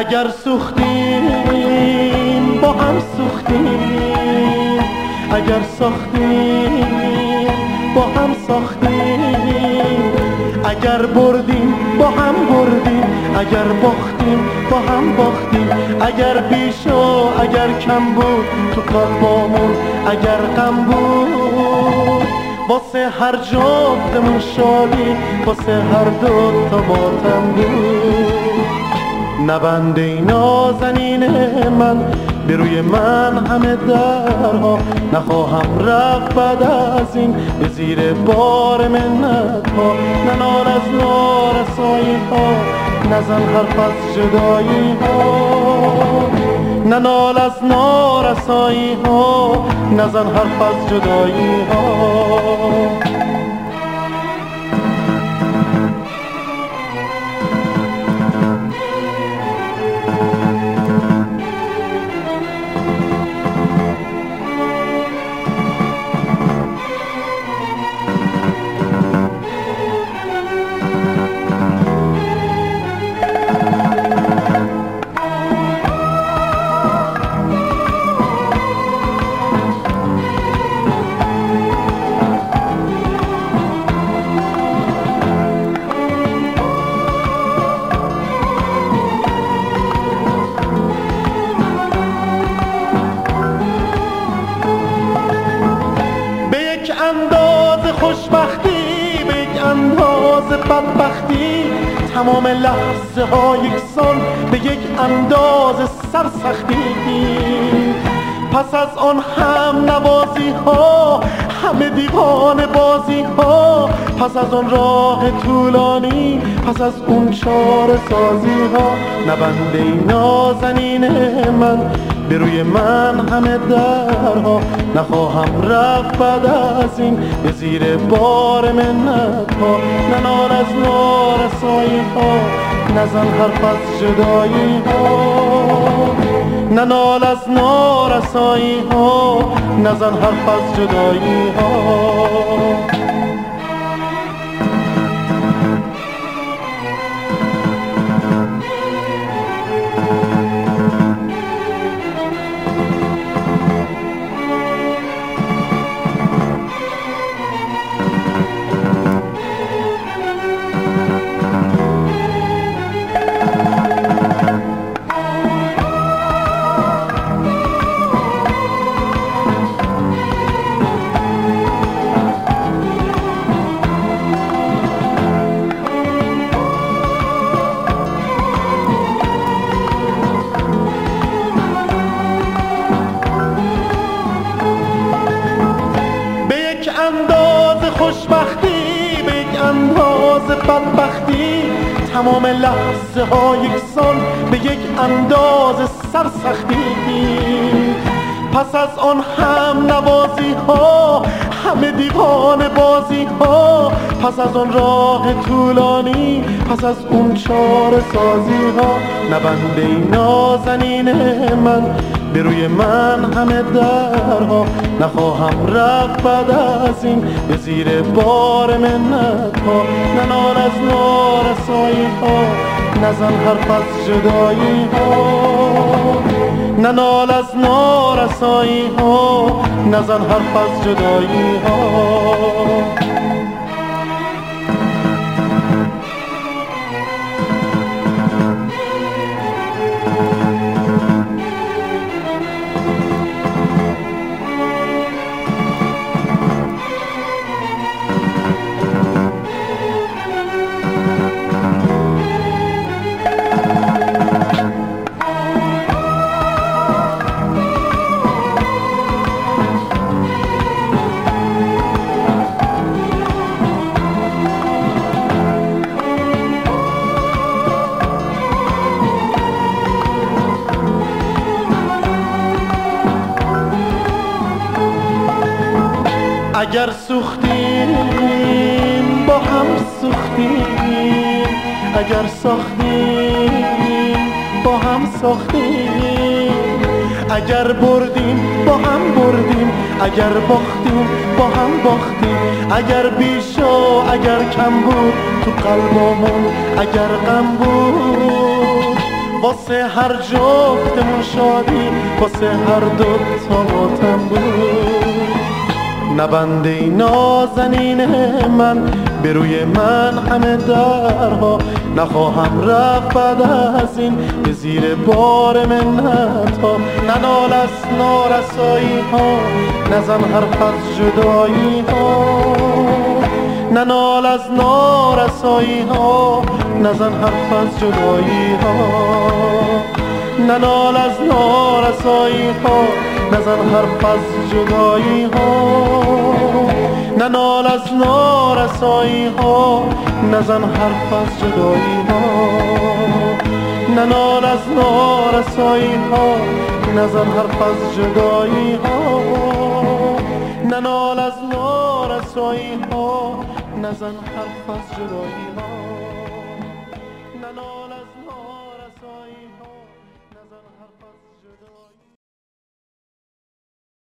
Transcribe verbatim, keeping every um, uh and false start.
اگر سوختیم با هم سوختیم، اگر ساختیم با هم ساختیم، اگر بردیم با هم بردیم، اگر باختیم با هم باختیم، اگر بیش و اگر کم بود تو قلبامون، اگر غم بود واسه هر جفتمون شادی، واسه هر دو تا ماتم بود. نبنده نازنین من به روی من همه درها، نخواهم رفت بعد از این به زیر بار منت ها. ننال از نارسایی ها، نزن حرف از جدایی ها، ننال از نارسایی ها، نزن حرف از جدایی ها. خوشبختی به یک اندازه بدبختی، تمام لحظه ها یکسان به یک اندازه سرسختی. پس از آن هم نوازی ها، همه دیوانه بازی ها، پس از آن راه طولانی، پس از اون چاره سازی ها. نبنده نازنین من به روی من همه درها، نخواهم رفت بعد از این به زیر بار منت ها. ننال از نارسایی ها، نزن حرف از جدایی ها، ننال از نارسایی ها، نزن حرف از جدایی ها. خوشبختی به یک اندازه بدبختی، تمام لحظه ها یکسان به یک اندازه سرسختی. پس از آن هم نوازی ها، همه دیوانه بازی ها، پس از آن راه طولانی، پس از اون چاره سازی ها. نبنده نازنین من به روی من همه درها، نخواهم رفت بعد از این به زیر بار منت ها. ننال از نارسایی ها، نزن حرف از جدایی ها، ننال از نارسایی ها، نزن حرف از جدایی ها. اگر سوختیم با هم سوختیم، اگر ساختیم با هم ساختیم، اگر بردیم با هم بردیم، اگر باختیم با هم باختیم، اگر بیش و اگر کم بود تو قلبمون، اگر غم بود واسه هر جفتمون شادی، واسه هر دوتا ماتم بود. نبنده ای نازنین من به روی من همه درها، نخواهم رفت بعد از این به زیر بار منت ها. ننال از نارسایی ها، نزن حرف از جدایی ها. ننال از نارسایی ها، نزن حرف از جدایی ها. ننال از نارسایی ها، نزن حرف از جدایی ها. ننال از نارسایی ها، نزن حرف از جدایی ها. ننال از نارسایی ها، نزن حرف از جدایی ها. ننال از نارسایی ها، نزن حرف از جدایی ها.